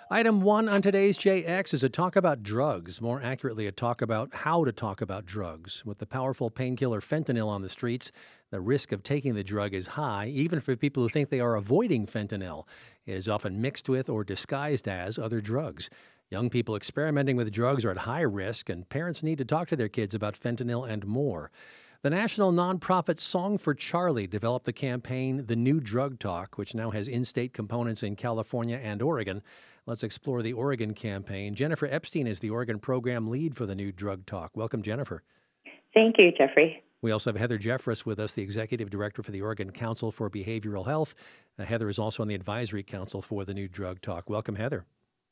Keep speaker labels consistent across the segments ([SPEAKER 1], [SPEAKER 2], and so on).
[SPEAKER 1] Item one on today's JX is a talk about drugs, more accurately, a talk about how to talk about drugs. With the powerful painkiller fentanyl on the streets, the risk of taking the drug is high, even for people who think they are avoiding fentanyl. It is often mixed with or disguised as other drugs. Young people experimenting with drugs are at high risk, and parents need to talk to their kids about fentanyl and more. The national nonprofit Song for Charlie developed the campaign The New Drug Talk, which now has in state components in California and Oregon. Let's explore the Oregon campaign. Jennifer Epstein is the Oregon program lead for The New Drug Talk. Welcome, Jennifer.
[SPEAKER 2] Thank you, Jeffrey.
[SPEAKER 1] We also have Heather Jeffress with us, the executive director for the Oregon Council for Behavioral Health. Heather is also on the advisory council for The New Drug Talk. Welcome, Heather.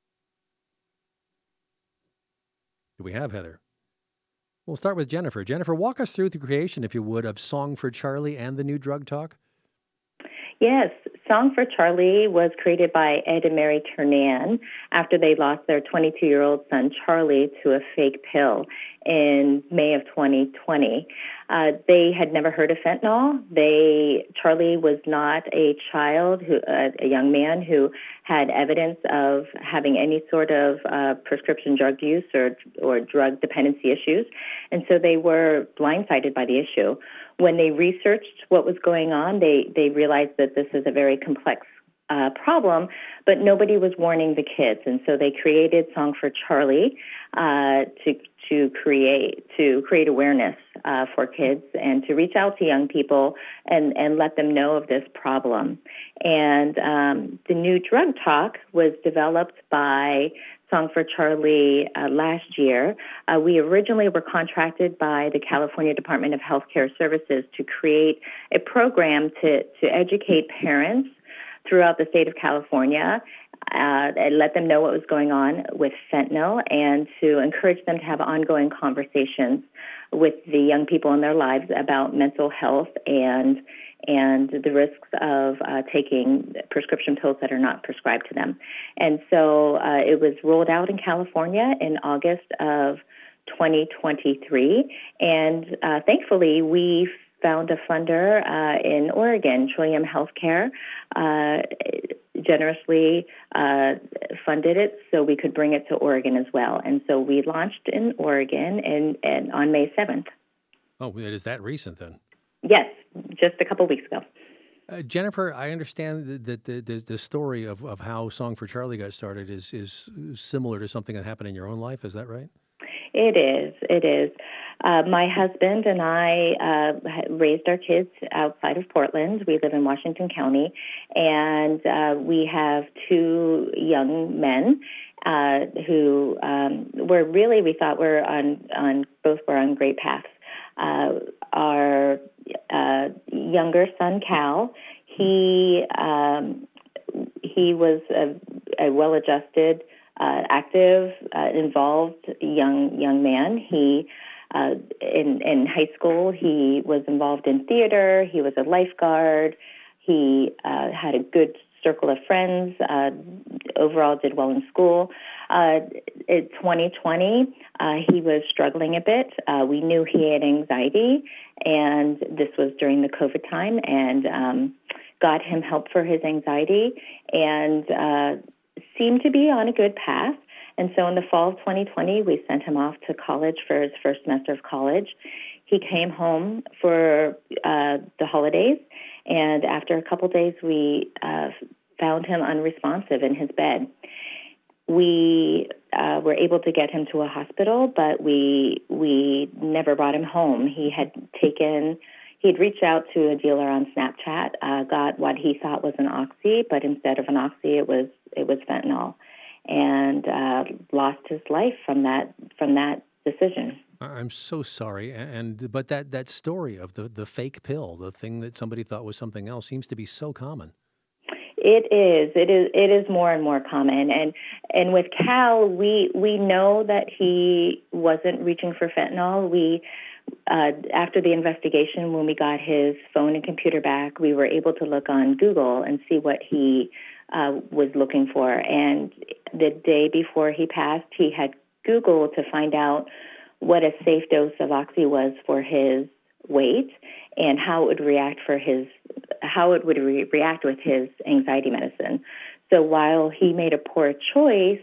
[SPEAKER 1] Do we have Heather? We'll start with Jennifer. Jennifer, walk us through the creation, if you would, of Song for Charlie and The New Drug Talk.
[SPEAKER 2] Yes, Song for Charlie was created by Ed and Mary Ternan after they lost their 22-year-old son, Charlie, to a fake pill in May of 2020. They had never heard of fentanyl. Charlie was not a a young man who had evidence of having any sort of prescription drug use or drug dependency issues. And so they were blindsided by the issue. When they researched what was going on, they realized that this is a very complex problem, but nobody was warning the kids. And so they created Song for Charlie to create awareness for kids and to reach out to young people and let them know of this problem. And the New Drug Talk was developed by Song for Charlie last year. We originally were contracted by the California Department of Healthcare Services to create a program to educate parents throughout the state of California and let them know what was going on with fentanyl and to encourage them to have ongoing conversations with the young people in their lives about mental health and the risks of taking prescription pills that are not prescribed to them. And so it was rolled out in California in August of 2023. And thankfully, we found a funder in Oregon. Trillium Healthcare generously funded it so we could bring it to Oregon as well. And so we launched in Oregon and on May 7th.
[SPEAKER 1] Oh, it is that recent then?
[SPEAKER 2] Yes, just a couple weeks ago.
[SPEAKER 1] Jennifer, I understand that the story of how Song for Charlie got started is similar to something that happened in your own life. Is that right?
[SPEAKER 2] It is. It is. My husband and I raised our kids outside of Portland. We live in Washington County, and we have two young men who we thought were on great paths. Our younger son, Cal, he was a well-adjusted, active, involved young man. He in high school he was involved in theater. He was a lifeguard. He had a good circle of friends. Overall, did well in school. In 2020, he was struggling a bit. We knew he had anxiety, and this was during the COVID time, and got him help for his anxiety, and seemed to be on a good path. And so in the fall of 2020, we sent him off to college for his first semester of college. He came home for the holidays, and after a couple days, we found him unresponsive in his bed. We were able to get him to a hospital, but we never brought him home. He had reached out to a dealer on Snapchat, got what he thought was an oxy, but instead of an oxy, it was fentanyl, and lost his life from that decision.
[SPEAKER 1] I'm so sorry, but that story of the fake pill, the thing that somebody thought was something else, seems to be so common.
[SPEAKER 2] It is more and more common, and with Cal, we know that he wasn't reaching for fentanyl. After the investigation, when we got his phone and computer back, we were able to look on Google and see what he was looking for. And the day before he passed, he had Googled to find out what a safe dose of oxy was for his weight and how it would react with his anxiety medicine. So while he made a poor choice,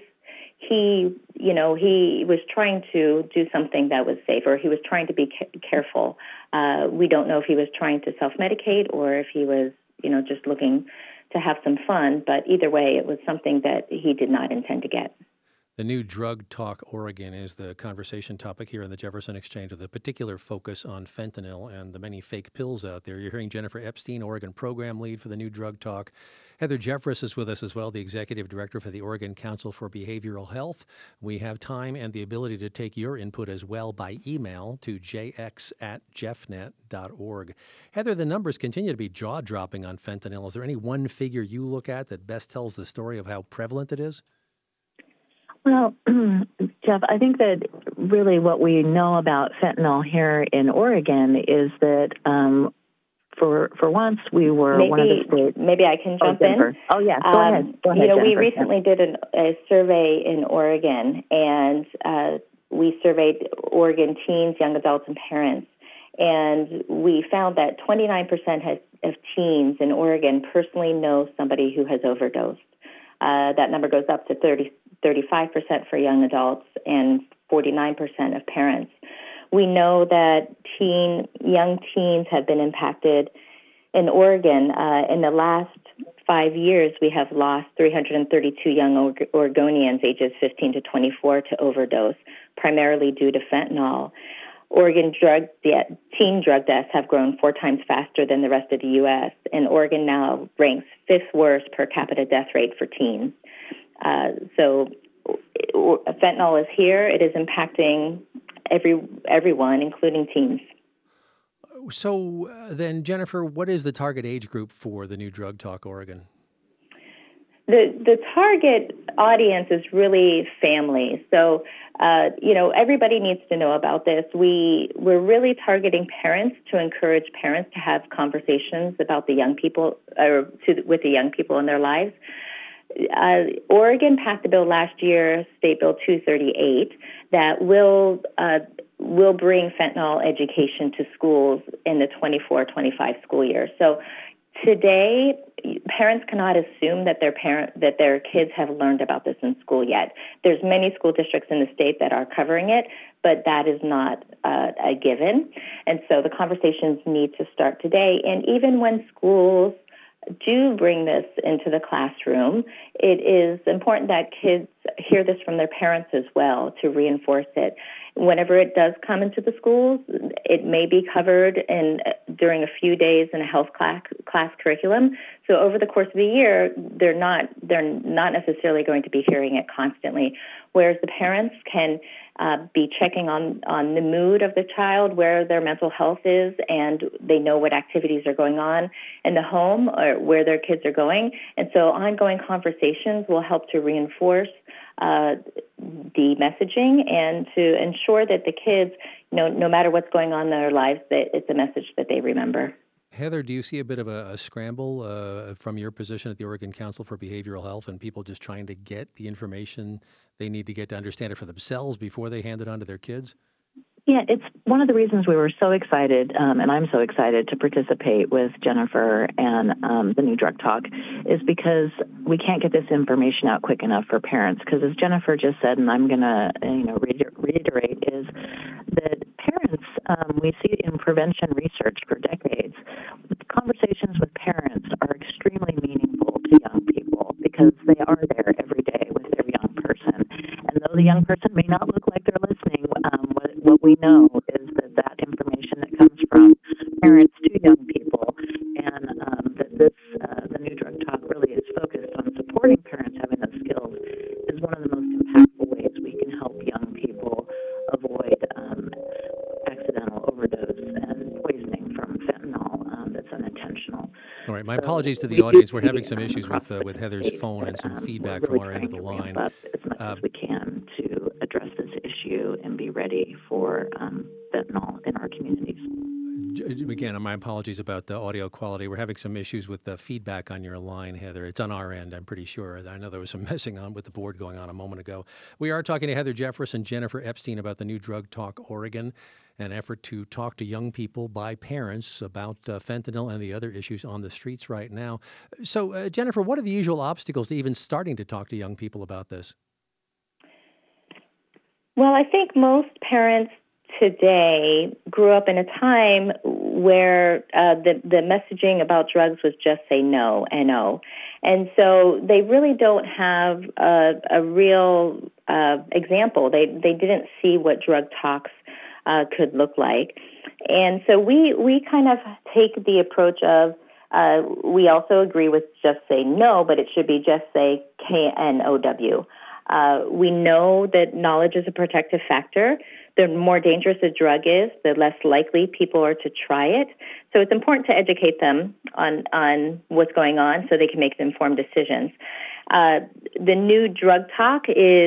[SPEAKER 2] he was trying to do something that was safe, or he was trying to be careful. We don't know if he was trying to self-medicate or if he was, just looking to have some fun. But either way, it was something that he did not intend to get.
[SPEAKER 1] The new Drug Talk Oregon is the conversation topic here in the Jefferson Exchange, with a particular focus on fentanyl and the many fake pills out there. You're hearing Jennifer Epstein, Oregon program lead for the new Drug Talk. Heather Jeffress is with us as well, the executive director for the Oregon Council for Behavioral Health. We have time and the ability to take your input as well by email to jx@jeffnet.org. Heather, the numbers continue to be jaw-dropping on fentanyl. Is there any one figure you look at that best tells the story of how prevalent it is?
[SPEAKER 3] Well, Jeff, I think that really what we know about fentanyl here in Oregon is that for once we were one of the states.
[SPEAKER 2] Maybe I can jump in.
[SPEAKER 3] Oh, yeah. Go ahead. Go ahead,
[SPEAKER 2] we
[SPEAKER 3] Jennifer.
[SPEAKER 2] recently did a survey in Oregon, and we surveyed Oregon teens, young adults, and parents. And we found that 29% of teens in Oregon personally know somebody who has overdosed. That number goes up to 35% for young adults and 49% of parents. We know that young teens have been impacted in Oregon. In the last 5 years, we have lost 332 young Oregonians ages 15 to 24 to overdose, primarily due to fentanyl. Oregon teen drug deaths have grown 4 times faster than the rest of the U.S., and Oregon now ranks 5th worst per capita death rate for teens. So fentanyl is here. It is impacting everyone, including teens.
[SPEAKER 1] So then, Jennifer, what is the target age group for the new Drug Talk Oregon?
[SPEAKER 2] The target audience is really families. So, everybody needs to know about this. We're really targeting parents to encourage parents to have conversations about the young people, with the young people in their lives. Oregon passed a bill last year, State Bill 238, that will bring fentanyl education to schools in the 24-25 school year. So today, parents cannot assume that their kids have learned about this in school yet. There's many school districts in the state that are covering it, but that is not a given. And so the conversations need to start today. And even when schools do bring this into the classroom, it is important that kids hear this from their parents as well to reinforce it. Whenever it does come into the schools, it may be covered during a few days in a health class curriculum. So over the course of the year, they're not necessarily going to be hearing it constantly. Whereas the parents can be checking on the mood of the child, where their mental health is, and they know what activities are going on in the home or where their kids are going. And so ongoing conversations will help to reinforce the messaging and to ensure that the kids, no matter what's going on in their lives, that it's a message that they remember.
[SPEAKER 1] Heather, do you see a bit of a scramble from your position at the Oregon Council for Behavioral Health and people just trying to get the information they need to get to understand it for themselves before they hand it on to their kids?
[SPEAKER 3] Yeah, it's one of the reasons we were so excited, and I'm so excited to participate with Jennifer and the new Drug Talk, is because we can't get this information out quick enough for parents. Because as Jennifer just said, and I'm going to reiterate, is that parents, we see in prevention research for decades, conversations with parents are extremely meaningful to young people because they are there every day with their young person. And though the young person may not look like they're listening, what we know is that information that comes from parents to young people, and that the new Drug Talk really is focused on supporting parents having those skills, is one of the most impactful ways we can help young people avoid accidental overdose and poisoning from fentanyl that's unintentional.
[SPEAKER 1] All right. My apologies to the audience. We're having some issues with Heather's phone and some feedback from our end of the line.
[SPEAKER 3] Up as much as we can to address this issue and be ready for fentanyl in our communities.
[SPEAKER 1] Again, my apologies about the audio quality. We're having some issues with the feedback on your line, Heather. It's on our end, I'm pretty sure. I know there was some messing on with the board going on a moment ago. We are talking to Heather Jeffress and Jennifer Epstein about the new Drug Talk Oregon. an effort to talk to young people by parents about fentanyl and the other issues on the streets right now. So, Jennifer, what are the usual obstacles to even starting to talk to young people about this?
[SPEAKER 2] Well, I think most parents today grew up in a time where the messaging about drugs was just say no, N-O. And so they really don't have a real example. They didn't see what drug talks could look like. And so we kind of take the approach of we also agree with just say no, but it should be just say K-N-O-W. We know that knowledge is a protective factor. The more dangerous a drug is, the less likely people are to try it. So it's important to educate them on what's going on so they can make informed decisions. The new drug talk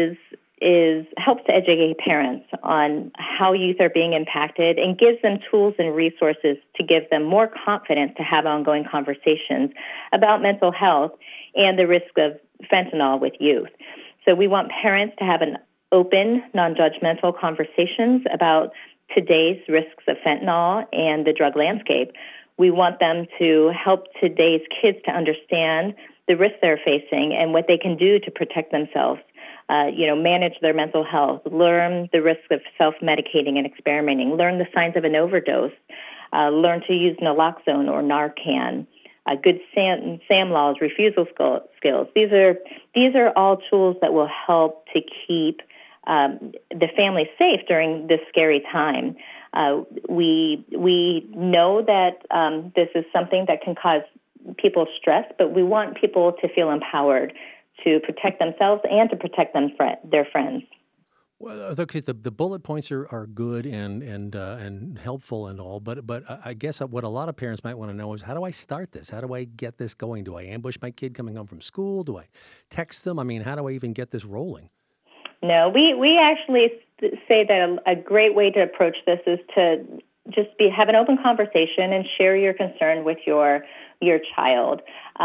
[SPEAKER 2] helps to educate parents on how youth are being impacted and gives them tools and resources to give them more confidence to have ongoing conversations about mental health and the risk of fentanyl with youth. So we want parents to have an open, non-judgmental conversations about today's risks of fentanyl and the drug landscape. We want them to help today's kids to understand the risks they're facing and what they can do to protect themselves, manage their mental health, learn the risks of self-medicating and experimenting, learn the signs of an overdose, learn to use naloxone or Narcan, good SAM laws, refusal skills. These are all tools that will help to keep the family safe during this scary time. We know that this is something that can cause people stress, but we want people to feel empowered to protect themselves and to protect their friends.
[SPEAKER 1] Well, okay, the bullet points are good and helpful and all, but I guess what a lot of parents might want to know is, how do I start this? How do I get this going? Do I ambush my kid coming home from school? Do I text them? I mean, how do I even get this rolling?
[SPEAKER 2] No, we actually say that a great way to approach this is to just have an open conversation and share your concern with your child.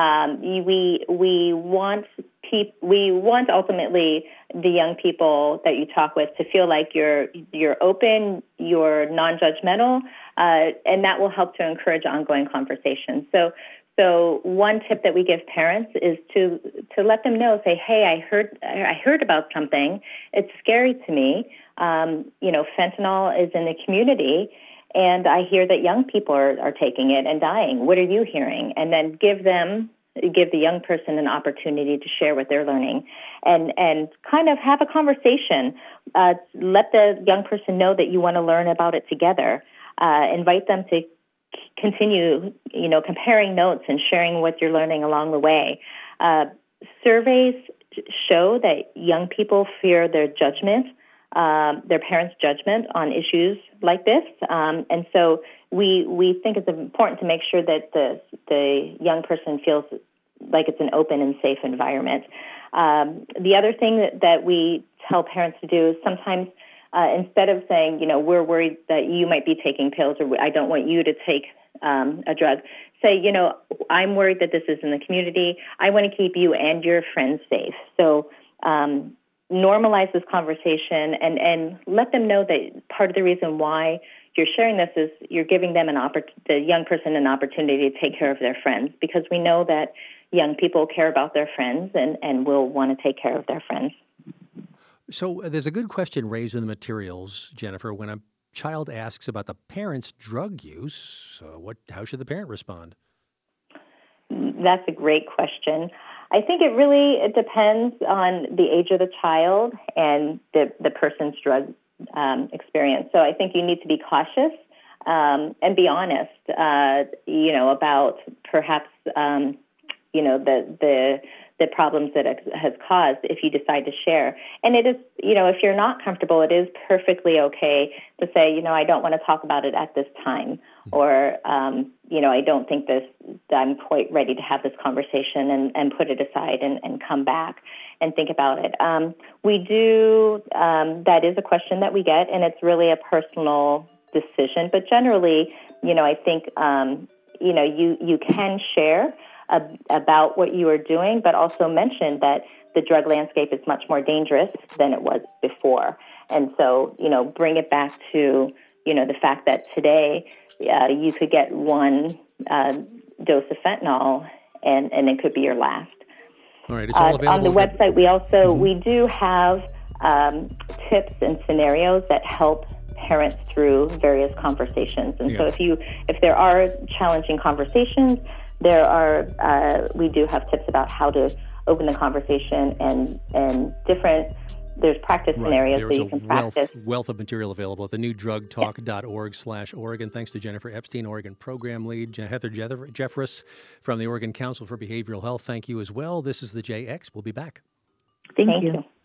[SPEAKER 2] We want ultimately the young people that you talk with to feel like you're open, you're non-judgmental, and that will help to encourage ongoing conversations. So one tip that we give parents is to let them know, say, hey, I heard about something. It's scary to me. Fentanyl is in the community, and I hear that young people are taking it and dying. What are you hearing? And then give the young person an opportunity to share what they're learning and kind of have a conversation. Let the young person know that you want to learn about it together. Invite them to continue, comparing notes and sharing what you're learning along the way. Surveys show that young people fear their parents' judgment on issues like this. And so we think it's important to make sure that the young person feels like it's an open and safe environment. The other thing that we tell parents to do is sometimes instead of saying, we're worried that you might be taking pills or I don't want you to take a drug, say, I'm worried that this is in the community. I want to keep you and your friends safe. So normalize this conversation and let them know that part of the reason why you're sharing this is you're giving them the young person an opportunity to take care of their friends, because we know that young people care about their friends and will want to take care of their friends.
[SPEAKER 1] So there's a good question raised in the materials, Jennifer, when a child asks about the parent's drug use. How should the parent respond?
[SPEAKER 2] That's a great question. I think it really depends on the age of the child and the person's drug experience. So I think you need to be cautious and be honest, about perhaps, the problems that it has caused if you decide to share. And it is, if you're not comfortable, it is perfectly okay to say, I don't want to talk about it at this time, or, I don't think that I'm quite ready to have this conversation and put it aside and come back and think about it. We do, that is a question that we get, and it's really a personal decision. But generally, I think, you can share about what you are doing, but also mention that the drug landscape is much more dangerous than it was before. And so, bring it back to, the fact that today you could get one dose of fentanyl and it could be your last.
[SPEAKER 1] All right, it's all available
[SPEAKER 2] on the website. We do have tips and scenarios that help parents through various conversations. And so if there are challenging conversations, we do have tips about how to open the conversation and there's practice scenarios that you can practice.
[SPEAKER 1] Wealth of material available at thenewdrugtalk.org/Oregon. Thanks to Jennifer Epstein, Oregon Program Lead, Heather Jeffress from the Oregon Council for Behavioral Health. Thank you as well. This is the JX. We'll be back.
[SPEAKER 3] Thank you.